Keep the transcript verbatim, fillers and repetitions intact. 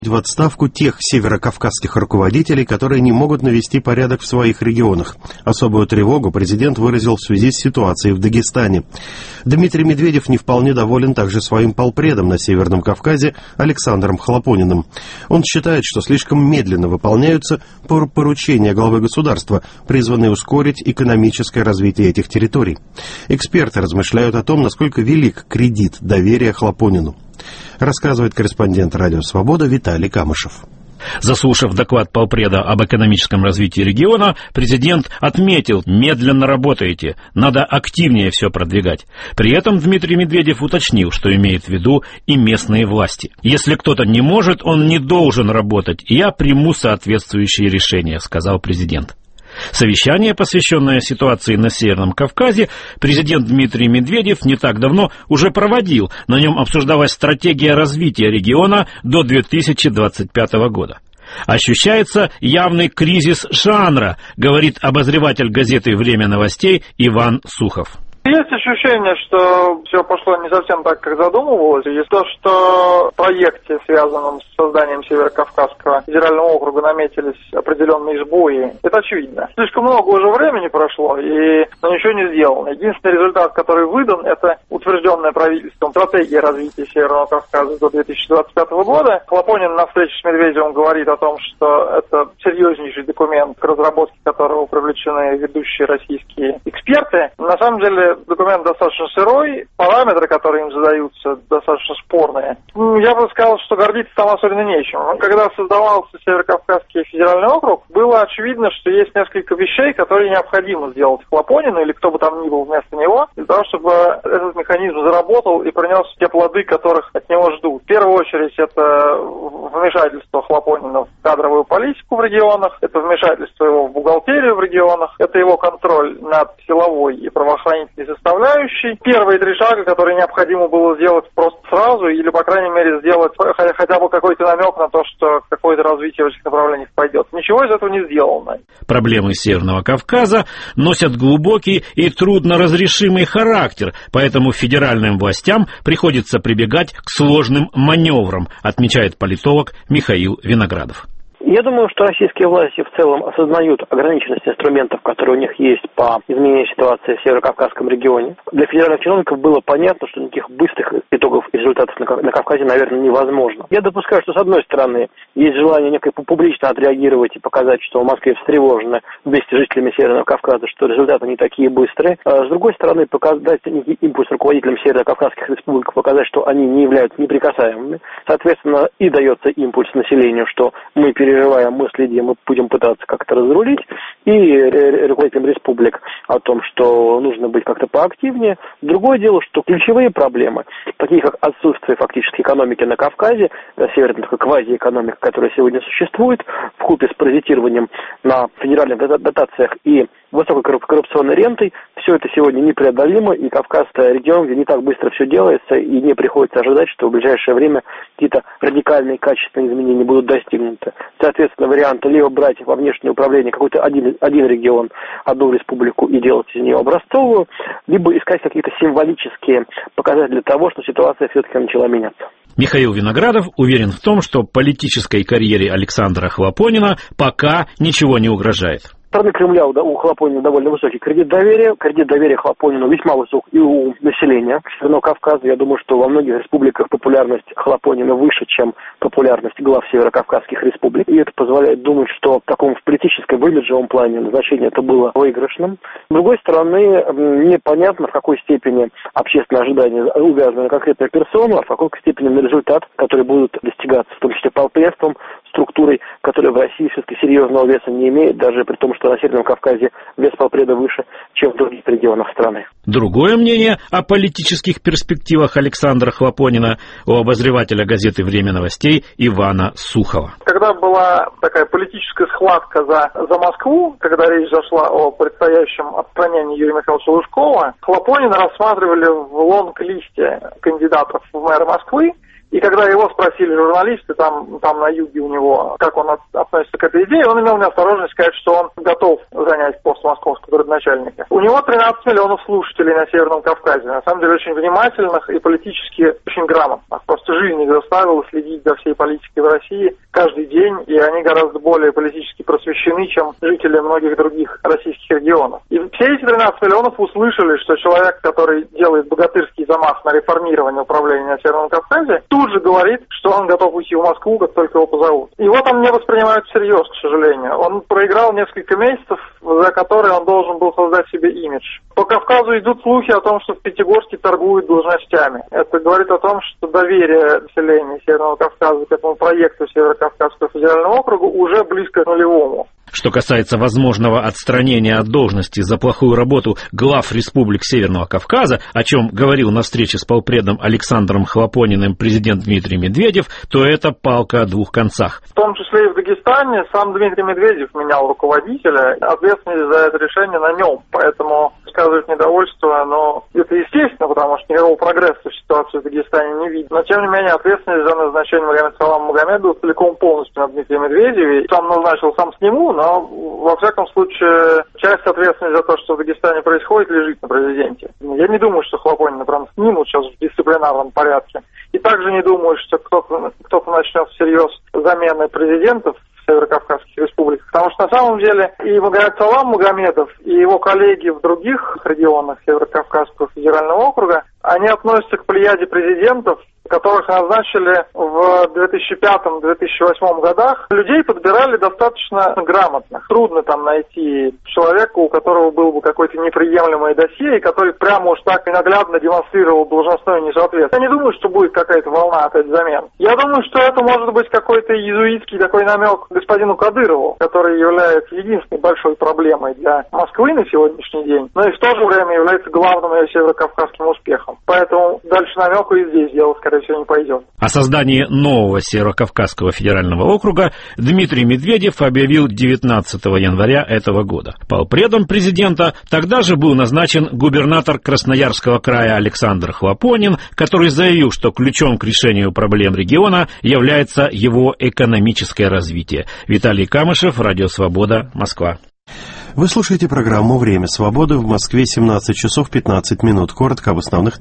в отставку тех северокавказских руководителей, которые не могут навести порядок в своих регионах. Особую тревогу президент выразил в связи с ситуацией в Дагестане. Дмитрий Медведев не вполне доволен также своим полпредом на Северном Кавказе Александром Хлопониным. Он считает, что слишком медленно выполняются поручения главы государства, призванные ускорить экономическое развитие этих территорий. Эксперты размышляют о том, насколько велик кредит доверия Хлопонину. Рассказывает корреспондент «Радио Свобода» Виталий Камышев. Заслушав доклад полпреда об экономическом развитии региона, президент отметил: медленно работаете, надо активнее все продвигать. При этом Дмитрий Медведев уточнил, что имеет в виду и местные власти. Если кто-то не может, он не должен работать, и я приму соответствующие решения, сказал президент. Совещание, посвященное ситуации на Северном Кавказе, президент Дмитрий Медведев не так давно уже проводил. На нем обсуждалась стратегия развития региона до две тысячи двадцать пятого года. Ощущается явный кризис жанра, говорит обозреватель газеты «Время новостей» Иван Сухов. Есть ощущение, что все пошло не совсем так, как задумывалось. И то, что в проекте, связанном с созданием Северокавказского федерального округа, наметились определенные сбои, это очевидно. Слишком много уже времени прошло, и но ничего не сделано. Единственный результат, который выдан, это утвержденная правительством стратегия развития Северного Кавказа до две тысячи двадцать пятого года. Хлопонин на встрече с Медведевым говорит о том, что это серьезнейший документ, к разработке которого привлечены ведущие российские эксперты. На самом деле документ достаточно сырой, параметры, которые им задаются, достаточно спорные. Я бы сказал, что гордиться там особенно нечем. Когда создавался Северокавказский федеральный округ, было очевидно, что есть несколько вещей, которые необходимо сделать Хлопонину или кто бы там ни был вместо него, для того, чтобы этот механизм заработал и принес те плоды, которых от него ждут. В первую очередь, это вмешательство Хлопонина в кадровую политику в регионах, это вмешательство его в бухгалтерию в регионах, это его контроль над силовой и правоохранительной составляющей. Первые три шага, которые необходимо было сделать просто сразу, или, по крайней мере, сделать хотя бы какой-то намек на то, что какое-то развитие в этих направлениях пойдет. Ничего из этого не сделано. Проблемы Северного Кавказа носят глубокий и трудноразрешимый характер, поэтому федеральным властям приходится прибегать к сложным маневрам, отмечает политолог Михаил Виноградов. Я думаю, что российские власти в целом осознают ограниченность инструментов, которые у них есть по изменению ситуации в Северокавказском регионе. Для федеральных чиновников было понятно, что никаких быстрых итогов и результатов на Кавказе, наверное, невозможно. Я допускаю, что, с одной стороны, есть желание некое публично отреагировать и показать, что в Москве встревожены вместе с жителями Северного Кавказа, что результаты не такие быстрые. А с другой стороны, показать некий импульс руководителям Северокавказских республик, показать, что они не являются неприкасаемыми. Соответственно, и дается импульс населению, что мы переживаем, мы следим, мы будем пытаться как-то разрулить, и руководителям республик о том, что нужно быть как-то поактивнее. Другое дело, что ключевые проблемы, такие как отсутствие фактически экономики на Кавказе, северная квазиэкономика, которая сегодня существует, вкупе с паразитированием на федеральных дотациях и высокой коррупционной рентой, все это сегодня непреодолимо, и Кавказ – это регион, где не так быстро все делается, и не приходится ожидать, что в ближайшее время какие-то радикальные качественные изменения будут достигнуты. Соответственно, варианты либо брать во внешнее управление какой-то один, один регион, одну республику и делать из нее образцовую, либо искать какие-то символические показатели того, что ситуация все-таки начала меняться. Михаил Виноградов уверен в том, что политической карьере Александра Хлопонина пока ничего не угрожает. Со стороны Кремля у Хлопонина довольно высокий кредит доверия. Кредит доверия Хлопонину весьма высок и у населения Северного Кавказа. Я думаю, что во многих республиках популярность Хлопонина выше, чем популярность глав северокавказских республик. И это позволяет думать, что в таком в политическом, в имиджевом плане назначение это было выигрышным. С другой стороны, непонятно, в какой степени общественные ожидания увязаны на конкретную персону, а в какой степени на результат, который будут достигаться, в том числе полпредством, структурой, которая в России все-таки серьезного веса не имеет, даже при том, что на Северном Кавказе вес полпреда выше, чем в других регионах страны. Другое мнение о политических перспективах Александра Хлопонина у обозревателя газеты «Время новостей» Ивана Сухова. Когда была такая политическая схватка за, за Москву, когда речь зашла о предстоящем отстранении Юрия Михайловича Лужкова, Хлопонина рассматривали в лонг-листе кандидатов в мэры Москвы И когда его спросили журналисты там, там на юге у него, как он от, относится к этой идее, он имел неосторожность сказать, что он готов занять пост московского городоначальника. У него тринадцать миллионов слушателей на Северном Кавказе, на самом деле очень внимательных и политически очень грамотных. Просто жизнь их заставила следить за всей политикой в России каждый день, и они гораздо более политически просвещены, чем жители многих других российских регионов. И все эти тринадцать миллионов услышали, что человек, который делает богатырский замах на реформирование управления на Северном Кавказе, тут же говорит, что он готов уйти в Москву, как только его позовут. Его там не воспринимают всерьез, к сожалению. Он проиграл несколько месяцев, за которые он должен был создать себе имидж. По Кавказу идут слухи о том, что в Пятигорске торгуют должностями. Это говорит о том, что доверие населения Северного Кавказа к этому проекту Северо-Кавказского федерального округа уже близко к нулевому. Что касается возможного отстранения от должности за плохую работу глав республик Северного Кавказа, о чем говорил на встрече с полпредом Александром Хлопониным президент Дмитрий Медведев, то это палка о двух концах. В том числе и в Дагестане сам Дмитрий Медведев менял руководителя, ответственность за это решение на нем, поэтому сказывать недовольство, но это естественно, потому что никакого прогресса в ситуации в Дагестане не видно. Но, тем не менее, ответственность за назначение Магомеда Салама Магомедова целиком полностью на Дмитрия Медведеве. Сам назначил, сам сниму, но, во всяком случае, часть ответственности за то, что в Дагестане происходит, лежит на президенте. Я не думаю, что Хлопонина прям снимут сейчас в дисциплинарном порядке. И также не думаю, что кто-то, кто-то начнет всерьез замены президентов в северокавказских республиках. Потому что на самом деле и Магомед Салам Магомедов, и его коллеги в других регионах Северокавказского федерального округа, они относятся к плеяде президентов, которых назначили в две тысячи пятом — две тысячи восьмом годах. Людей подбирали достаточно грамотных. Трудно там найти человека, у которого было бы какое-то неприемлемое досье, и который прямо уж так и наглядно демонстрировал должностное несоответствие. Я не думаю, что будет какая-то волна опять замен. Я думаю, что это может быть какой-то иезуитский такой намек господину Кадырову, который является единственной большой проблемой для Москвы на сегодняшний день, но и в то же время является главным ее северокавказским успехом. Поэтому дальше намеку и здесь дело, скорее всего, не пойдет. О создании нового Северокавказского федерального округа Дмитрий Медведев объявил девятнадцатого января этого года. Полпредом президента тогда же был назначен губернатор Красноярского края Александр Хлопонин, который заявил, что ключом к решению проблем региона является его экономическое развитие. Виталий Камышев, Радио Свобода, Москва. Вы слушаете программу «Время свободы». В Москве семнадцать часов пятнадцать минут. Коротко об основных